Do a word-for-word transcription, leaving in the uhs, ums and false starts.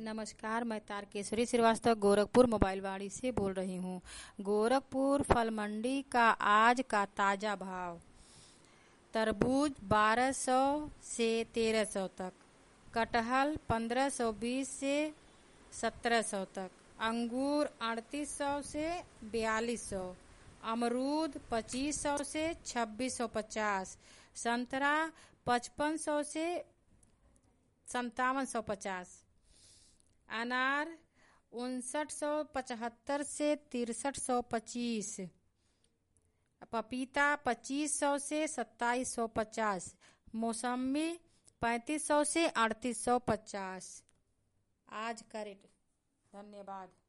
नमस्कार, मैं तारकेश्वरी श्रीवास्तव गोरखपुर मोबाइल वाड़ी से बोल रही हूँ। गोरखपुर फल मंडी का आज का ताज़ा भाव: तरबूज बारह सौ से तेरह सौ तक, कटहल पंद्रह सौ बीस से सत्रह सौ तक, अंगूर अड़तीस सौ से बयालीस सौ, अमरूद पच्चीस सौ से छब्बीस सौ पचास, संतरा पचपन सौ से संतावन सौ पचास, अनार उनसठ सौ पचहत्तर से तिरसठ सौ पच्चीस, पपीता पच्चीस सौ से सत्ताईस सौ पचास, मौसम्मी पैंतीस सौ से अड़तीस सौ पचास। आज का रेट। धन्यवाद।